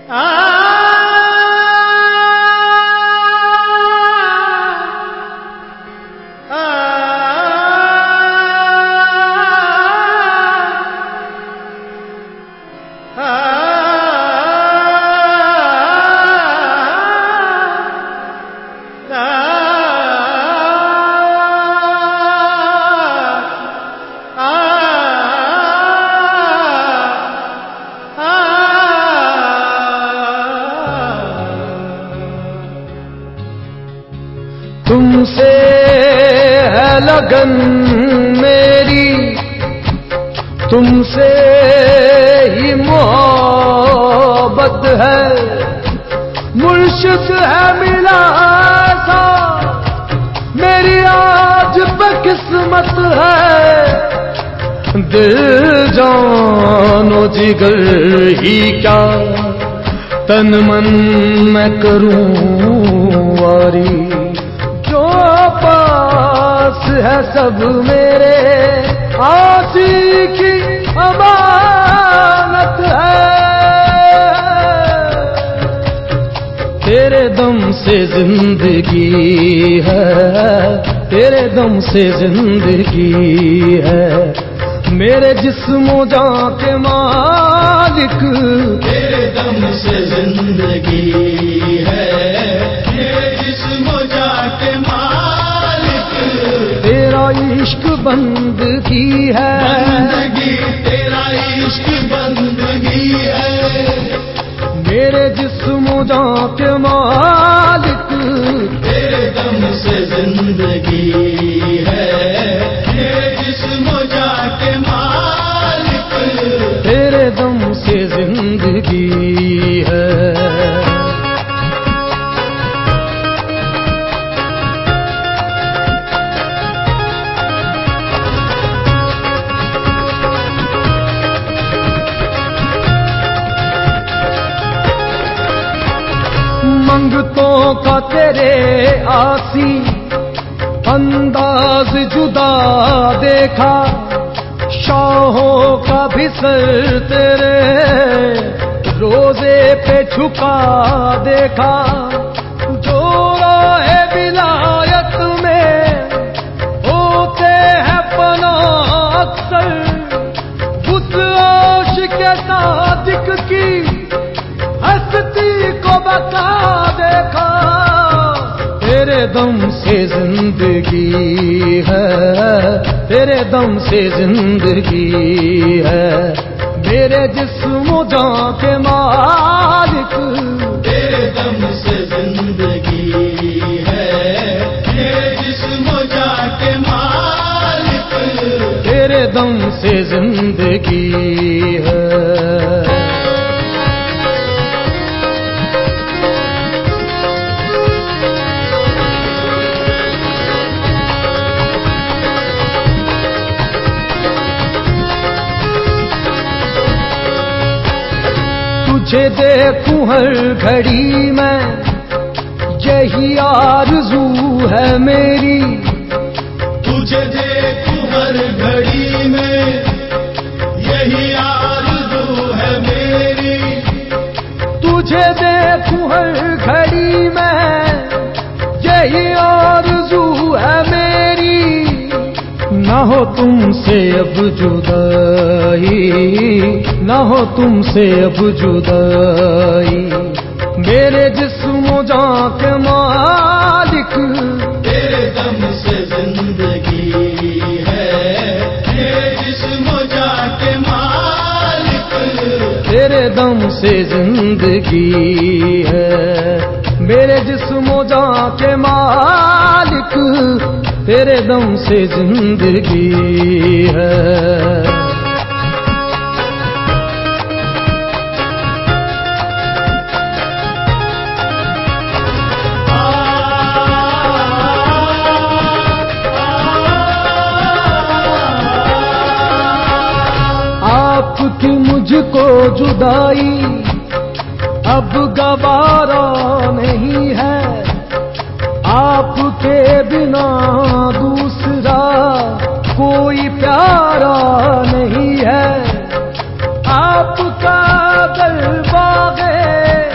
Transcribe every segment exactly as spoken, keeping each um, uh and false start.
تم سے ہے لگن میری، تم سے ہی محبت ہے، مرشد ہے ملا ایسا میری آج پہ قسمت ہے، دل جان و جگر ہی کیا تن من میں کروں واری، پاس ہے سب میرے آسی کی امانت ہے، تیرے دم سے زندگی ہے، تیرے دم سے زندگی ہے، میرے جسم و جان کے مالک، تیرے دم سے زندگی ہے، میرے جسم و جان کے مالک، تیرا عشق بندگی ہے، بندگی تیرا عشق بندگی ہے، میرے جسم و جان کے مالک، تیرے دم سے زندگی ہے، میرے جسم و جان کے مالک، تیرے دم سے زندگی ہے۔ منگتوں کا تیرے آسی انداز جدا دیکھا، شاہوں کا بھی سر تیرے روزے پہ جھکا دیکھا، جو راہ ولایت میں ہوتے ہیں پناہ اکثر، اس عاشق صادق کی ہستی کو بتا دیکھا، تیرے دم سے زندگی ہے، تیرے دم سے زندگی ہے، میرے جسم و جان کے مالک، تیرے دم سے زندگی ہے، میرے جسم و جان کے مالک، تیرے دم سے زندگی ہے۔ تجھے دیکھوں ہر گھڑی میں یہی آرزو ہے میری، تجھے دیکھوں ہر گھڑی میں یہی آرزو ہے میری، تجھے دیکھوں ہر گھڑی میں یہی آرزو ہے میری، نہ ہو تم سے اب جدائی، نہ ہو تم سے اب جدائی، میرے جسم و جان کے مالک، تیرے دم سے زندگی ہے، میرے جسم و جان کے مالک، تیرے دم سے زندگی ہے، میرے جسم و جان کے مالک، تیرے دم سے زندگی ہے۔ آپ کی مجھ کو جدائی اب گوارا نہیں ہے، آپ کے بنا دوسرا کوئی پیارا نہیں ہے، آپ کا دل باغ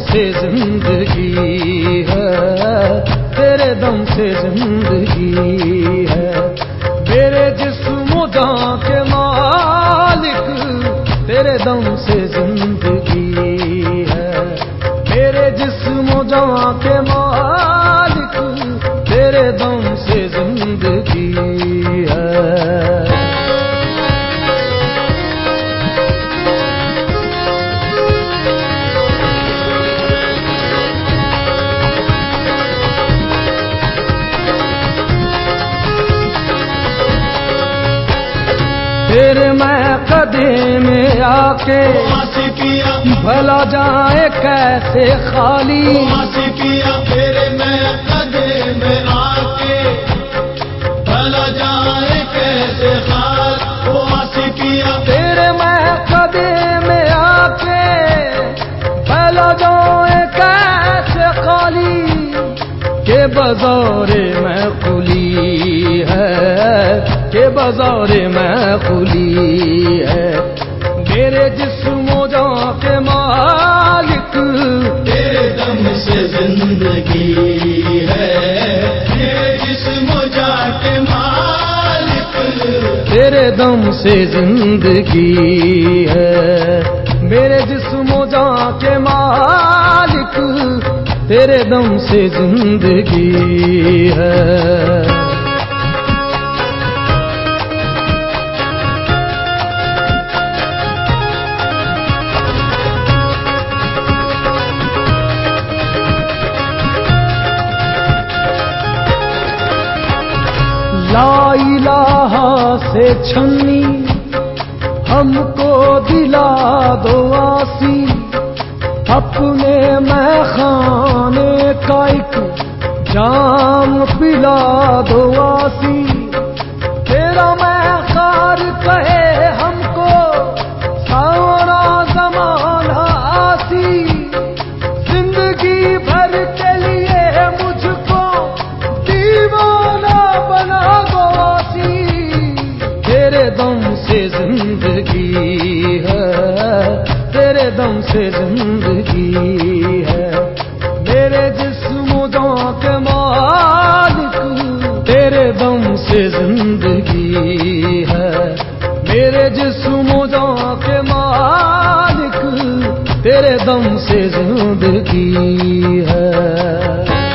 سے زندگی ہے، تیرے دم سے زندگی ہے، میرے جسم و جان کے مالک تیرے دم سے زندگی ہے، میرے جسم و جان کے مالک تیرے دم سے زندگی ہے۔ تیرے میں قدے میں آ کے بھلا جائے کیسے خالی، تیرے میں قدے میں آ کے بھلا جائے کیسے خالی، وہ عاشقیاں تیرے میں قدے میں آ کے بھلا جائے کیسے خالی، کہ بازار میں کھلی ہے، کہ بازار میں کھلی ہے، میرے جسم و جان کے مالک تیرے دم سے زندگی ہے، میرے جسم و جان کے مالک تیرے دم سے زندگی ہے، میرے جسم و جان کے مالک تیرے دم سے زندگی ہے۔ لا الہ سے چھنی ہم کو دلا دو آسی، اپنے میں خانے کا ایک جام پلا دو آسی، تیرا میں خار کہے ہم کو سارا زمانہ آسی، زندگی بھر کے لیے مجھ کو دیوانہ بنا دو آسی، تیرے دم سے زندگی ہے، تیرے دم سے زندگی ہے، میرے جسم و جان کے مالک تیرے دم سے زندگی ہے، میرے جسم و جان کے مالک تیرے دم سے زندگی ہے۔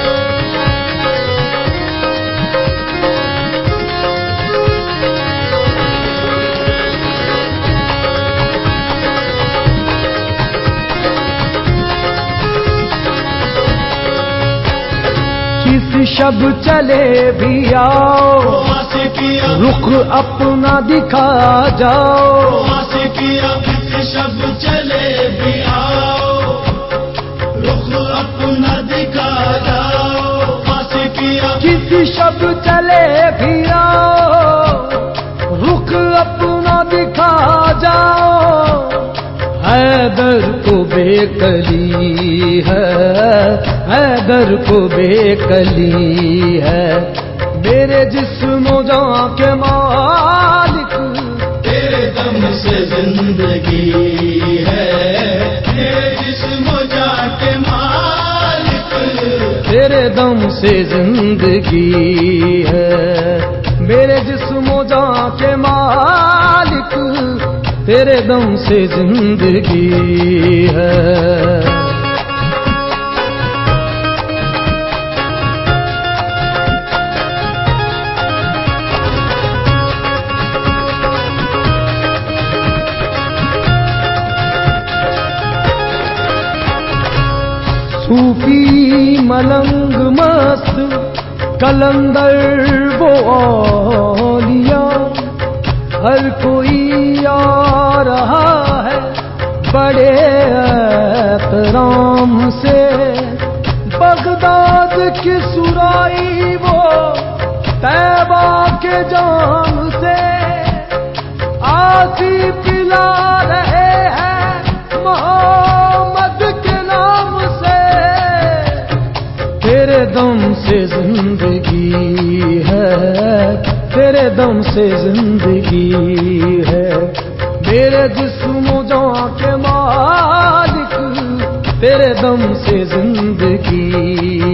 کس شب چلے بھی آؤ، رخ اپنا دکھا جاؤ، کس شب چلے بھی آؤ، رخ اپنا دکھا جاؤ، کس شب چلے بھی آؤ، رخ اپنا دکھا جاؤ، حیدر کو بے کلی ہے، حیدر کو بے کلی ہے، میرے جسم و جان کے مالک تیرے دم سے زندگی ہے، میرے جسم و جان کے مالک تیرے دم سے زندگی ہے، میرے جسم و جان کے مالک تیرے دم سے زندگی ہے۔ صوفی ملنگ مست کلندر وہ اولیاء، ہر کوئی آ رہا ہے بڑے احترام سے، بغداد کی سرائی وہ طیبہ کے جام سے، آسی پلا رہے ہیں محمد کے نام سے، تیرے دم سے زندگی ہے، تیرے دم سے زندگی ہے، میرے جسم و جان کے مالک تیرے دم سے زندگی